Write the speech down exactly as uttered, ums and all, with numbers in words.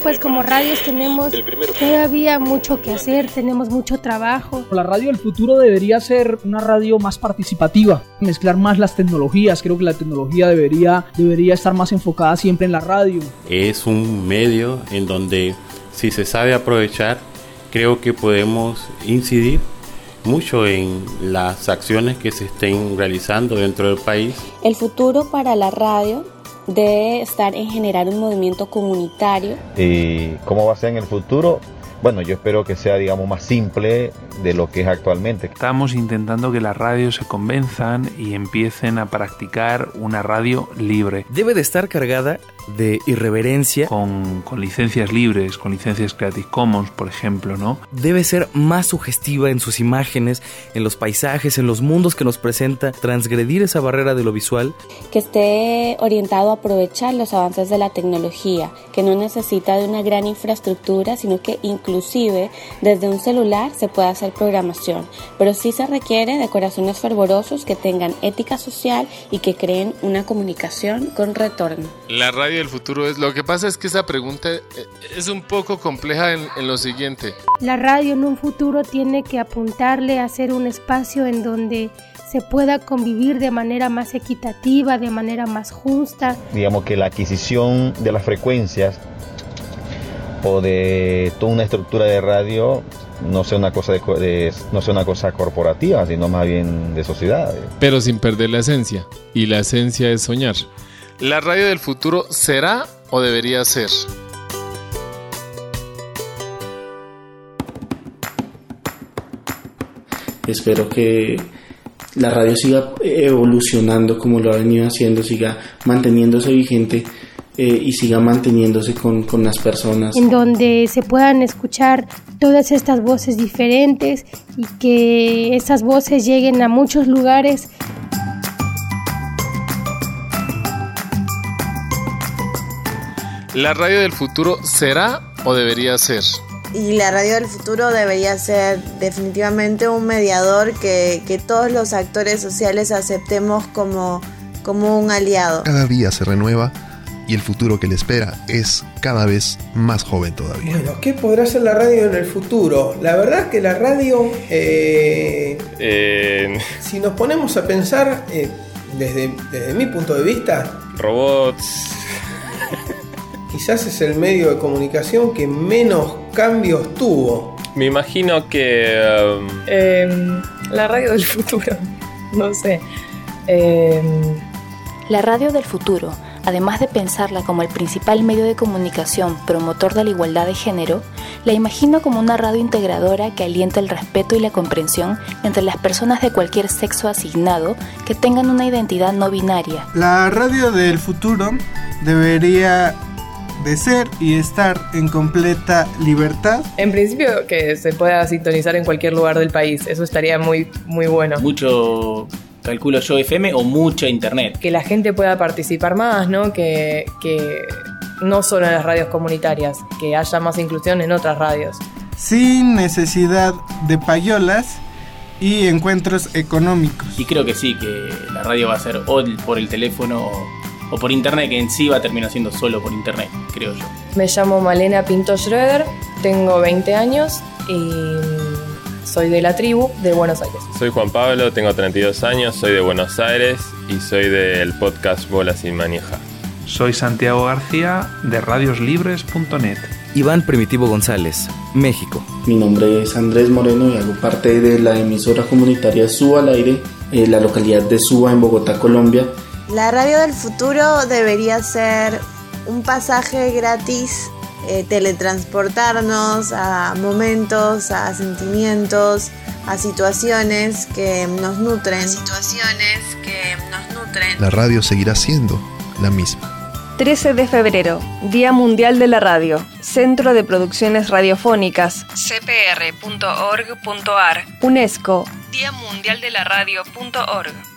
pues como radios tenemos todavía mucho que hacer, tenemos mucho trabajo. La radio del futuro debería ser una radio más participativa, mezclar más las tecnologías. Creo que la tecnología debería, debería estar más enfocada siempre en la radio. Es un medio en donde, si se sabe aprovechar, creo que podemos incidir mucho en las acciones que se estén realizando dentro del país. El futuro para la radio debe estar en generar un movimiento comunitario. ¿Y cómo va a ser en el futuro? Bueno, yo espero que sea, digamos, más simple de lo que es actualmente. Estamos intentando que las radios se convenzan y empiecen a practicar una radio libre. Debe de estar cargada de irreverencia. Con, con licencias libres, con licencias Creative Commons, por ejemplo, ¿no? Debe ser más sugestiva en sus imágenes, en los paisajes, en los mundos que nos presenta, transgredir esa barrera de lo visual. Que esté orientado a aprovechar los avances de la tecnología, que no necesita de una gran infraestructura, sino que inclusive desde un celular se puede hacer programación, pero sí se requiere de corazones fervorosos que tengan ética social y que creen una comunicación con retorno. La radio del futuro es... Lo que pasa es que esa pregunta es un poco compleja en, en lo siguiente. La radio en un futuro tiene que apuntarle a ser un espacio en donde se pueda convivir de manera más equitativa, de manera más justa. Digamos que la adquisición de las frecuencias o de toda una estructura de radio no sea una cosa de, de, no sea una cosa corporativa, sino más bien de sociedad. Pero sin perder la esencia, y la esencia es soñar. ¿La radio del futuro será o debería ser? Espero que la radio siga evolucionando como lo ha venido haciendo, siga manteniéndose vigente eh, y siga manteniéndose con, con las personas. En donde se puedan escuchar todas estas voces diferentes y que esas voces lleguen a muchos lugares. ¿La radio del futuro será o debería ser? Y la radio del futuro debería ser definitivamente un mediador que, que todos los actores sociales aceptemos como, como un aliado. Cada día se renueva y el futuro que le espera es cada vez más joven todavía. Bueno, ¿qué podrá ser la radio en el futuro? La verdad que la radio, eh, eh... si nos ponemos a pensar, eh, desde, desde mi punto de vista, robots... quizás es el medio de comunicación que menos cambios tuvo. Me imagino que... Um... Eh, la radio del futuro, no sé. Eh... La radio del futuro, además de pensarla como el principal medio de comunicación promotor de la igualdad de género, la imagino como una radio integradora que alienta el respeto y la comprensión entre las personas de cualquier sexo asignado que tengan una identidad no binaria. La radio del futuro debería de ser y estar en completa libertad. En principio que se pueda sintonizar en cualquier lugar del país, eso estaría muy, muy bueno. Mucho, calculo yo, F M o mucho internet. Que la gente pueda participar más, ¿no? Que, que no solo en las radios comunitarias, que haya más inclusión en otras radios. Sin necesidad de payolas y encuentros económicos. Y creo que sí, que la radio va a ser o por el teléfono o por internet, que en sí va a terminar siendo solo por internet, creo yo. Me llamo Malena Pinto Schroeder, tengo veinte años y soy de la tribu de Buenos Aires. Soy Juan Pablo, tengo treinta y dos años, soy de Buenos Aires y soy del podcast Bola Sin Manija. Soy Santiago García, de radios libres punto net. Iván Primitivo González, México. Mi nombre es Andrés Moreno y hago parte de la emisora comunitaria Suba al Aire, en la localidad de Suba, en Bogotá, Colombia. La radio del futuro debería ser un pasaje gratis, eh, teletransportarnos a momentos, a sentimientos, a situaciones que nos nutren. Situaciones que nos nutren. La radio seguirá siendo la misma. trece de febrero, Día Mundial de la Radio, Centro de Producciones Radiofónicas, c p r punto org punto a r, UNESCO, Día Mundial de la Radio punto org.